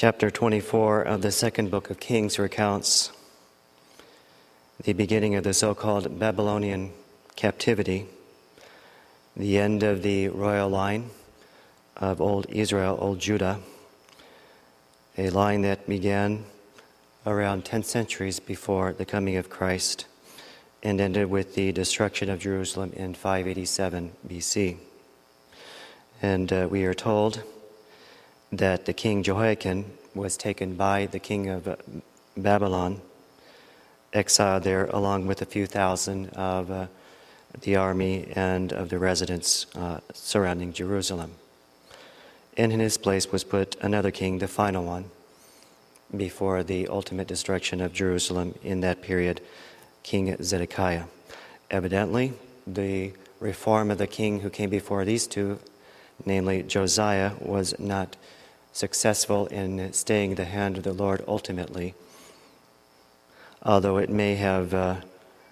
Chapter 24 of the second book of Kings recounts the beginning of the so-called Babylonian captivity, the end of the royal line of old Israel, old Judah, a line that began around 10 centuries before the coming of Christ and ended with the destruction of Jerusalem in 587 BC. And we are told that the king Jehoiakim was taken by the king of Babylon, exiled there along with a few thousand of the army and of the residents surrounding Jerusalem. And in his place was put another king, the final one, before the ultimate destruction of Jerusalem in that period, King Zedekiah. Evidently, the reform of the king who came before these two, namely Josiah, was not successful in staying the hand of the Lord ultimately, although it may have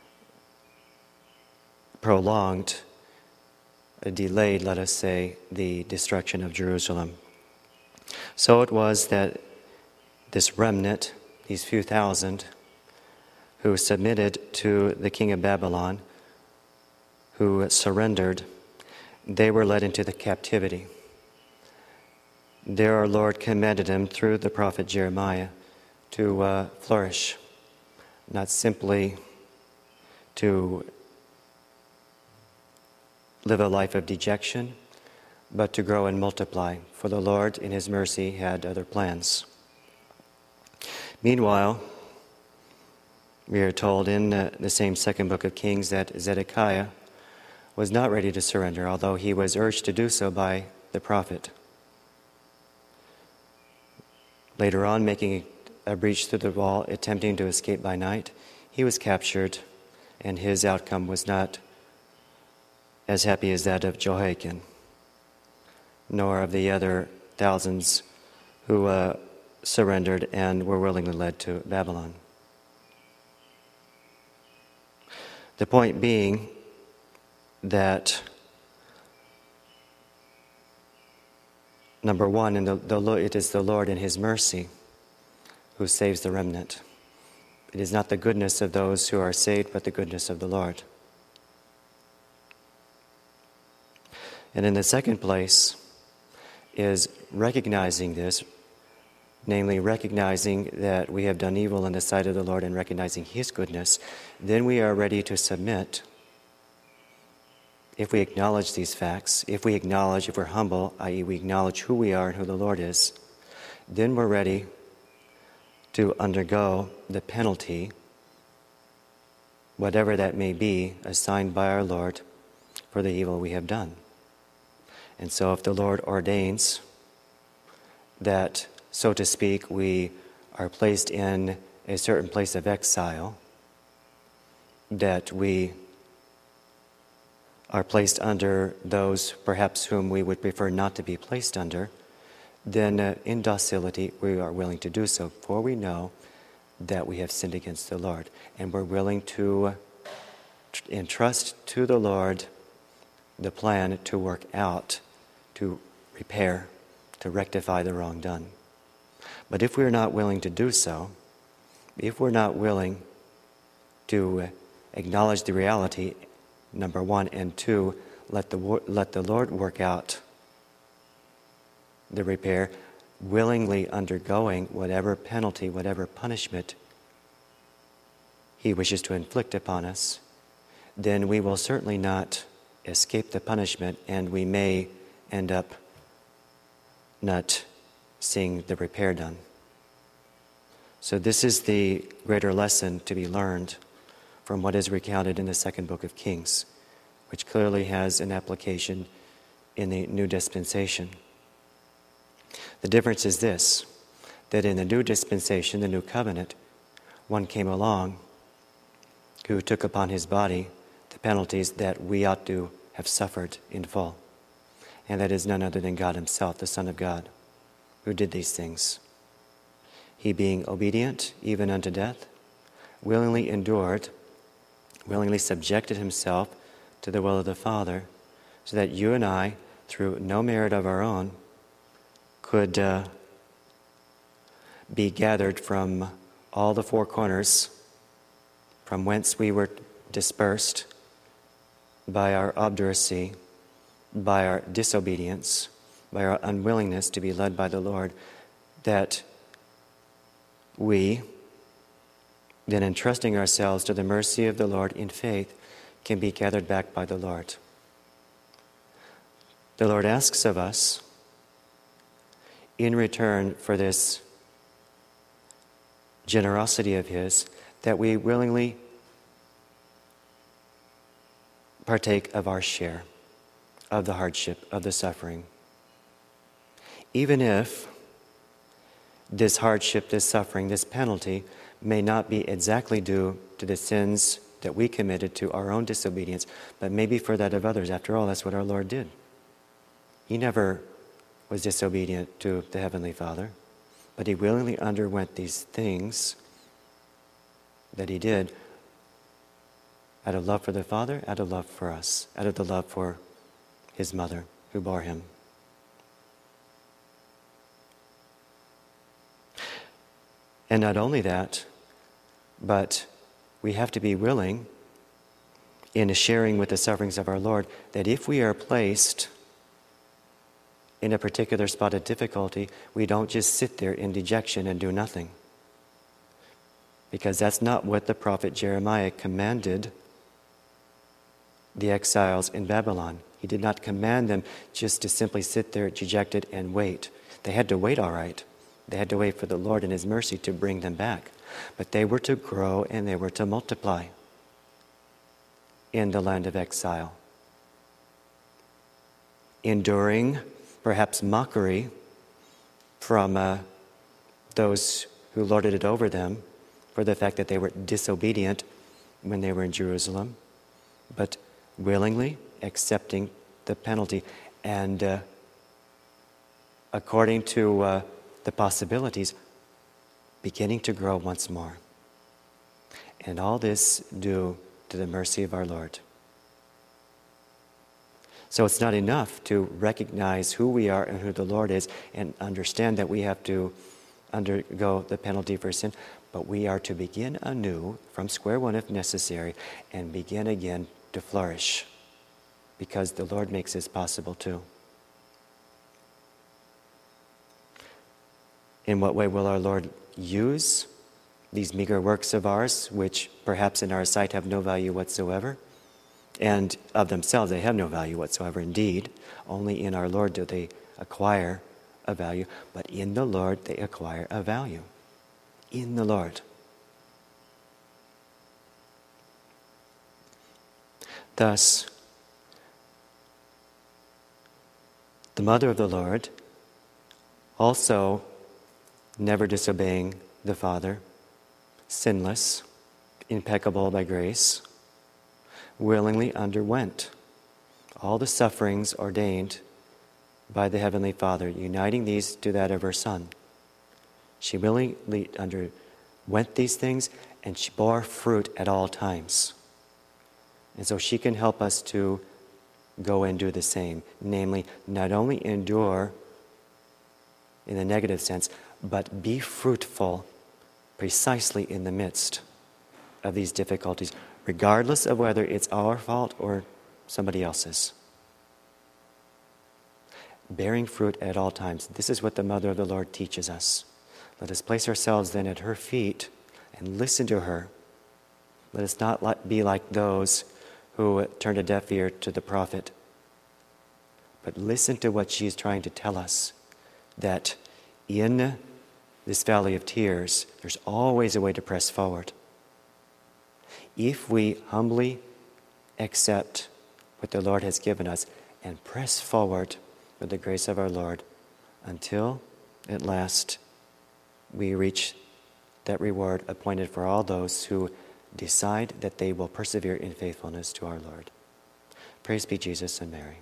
prolonged, delayed, let us say, the destruction of Jerusalem. So it was that this remnant, these few thousand, who submitted to the king of Babylon, who surrendered, they were led into the captivity. There our Lord commanded him through the prophet Jeremiah to flourish, not simply to live a life of dejection, but to grow and multiply, for the Lord in his mercy had other plans. Meanwhile, we are told in the same second book of Kings that Zedekiah was not ready to surrender, although he was urged to do so by the prophet. Later on, making a breach through the wall, attempting to escape by night, he was captured, and his outcome was not as happy as that of Jehoiakim, nor of the other thousands who surrendered and were willingly led to Babylon. The point being that, number one, it is the Lord in his mercy who saves the remnant. It is not the goodness of those who are saved, but the goodness of the Lord. And in the second place is recognizing this, namely recognizing that we have done evil in the sight of the Lord and recognizing his goodness. Then we are ready to submit. If we acknowledge these facts, if we're humble, i.e. we acknowledge who we are and who the Lord is, then we're ready to undergo the penalty, whatever that may be, assigned by our Lord for the evil we have done. And so if the Lord ordains that, so to speak, we are placed in a certain place of exile, that we are placed under those perhaps whom we would prefer not to be placed under, then in docility we are willing to do so, for we know that we have sinned against the Lord, and we're willing to entrust to the Lord the plan to work out, to repair, to rectify the wrong done. But if we're not willing to do so, if we're not willing to acknowledge the reality, number one, and two, let the Lord work out the repair, willingly undergoing whatever penalty, whatever punishment he wishes to inflict upon us, then we will certainly not escape the punishment, and we may end up not seeing the repair done. So this is the greater lesson to be learned from what is recounted in the second book of Kings, which clearly has an application in the new dispensation. The difference is this, that in the new dispensation, the new covenant, one came along who took upon his body the penalties that we ought to have suffered in full. And that is none other than God himself, the Son of God, who did these things. He, being obedient even unto death, willingly endured, willingly subjected himself to the will of the Father, so that you and I, through no merit of our own, could be gathered from all the four corners from whence we were dispersed by our obduracy, by our disobedience, by our unwillingness to be led by the Lord, that we, then entrusting ourselves to the mercy of the Lord in faith, can be gathered back by the Lord. The Lord asks of us, in return for this generosity of His, that we willingly partake of our share of the hardship, of the suffering. Even if this hardship, this suffering, this penalty may not be exactly due to the sins that we committed, to our own disobedience, but maybe for that of others. After all, that's what our Lord did. He never was disobedient to the Heavenly Father, but He willingly underwent these things that He did out of love for the Father, out of love for us, out of the love for His mother who bore Him. And not only that, but we have to be willing, in sharing with the sufferings of our Lord, that if we are placed in a particular spot of difficulty, we don't just sit there in dejection and do nothing. Because that's not what the prophet Jeremiah commanded the exiles in Babylon. He did not command them just to simply sit there dejected and wait. They had to wait, all right. They had to wait for the Lord in His mercy to bring them back. But they were to grow and they were to multiply in the land of exile, enduring perhaps mockery from those who lorded it over them for the fact that they were disobedient when they were in Jerusalem, but willingly accepting the penalty and according to the possibilities, beginning to grow once more. And all this due to the mercy of our Lord. So it's not enough to recognize who we are and who the Lord is and understand that we have to undergo the penalty for sin, but we are to begin anew from square one if necessary and begin again to flourish, because the Lord makes this possible too. In what way will our Lord use these meager works of ours, which perhaps in our sight have no value whatsoever? And of themselves, they have no value whatsoever. Indeed, only in our Lord do they acquire a value, but in the Lord they acquire a value. In the Lord. Thus, the mother of the Lord, also never disobeying the Father, sinless, impeccable by grace, willingly underwent all the sufferings ordained by the Heavenly Father, uniting these to that of her Son. She willingly underwent these things, and she bore fruit at all times. And so she can help us to go and do the same, namely, not only endure in the negative sense, but be fruitful precisely in the midst of these difficulties, regardless of whether it's our fault or somebody else's. Bearing fruit at all times. This is what the Mother of the Lord teaches us. Let us place ourselves then at her feet and listen to her. Let us not be like those who turned a deaf ear to the prophet, but listen to what she is trying to tell us, that in this valley of tears, there's always a way to press forward. If we humbly accept what the Lord has given us and press forward with the grace of our Lord until at last we reach that reward appointed for all those who decide that they will persevere in faithfulness to our Lord. Praise be Jesus and Mary.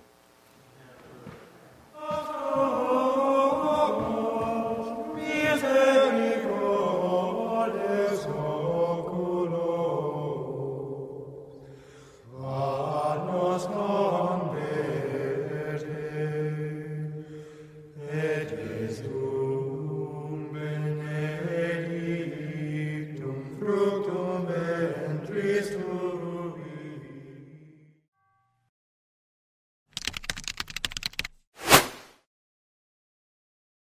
Et is dum bene you.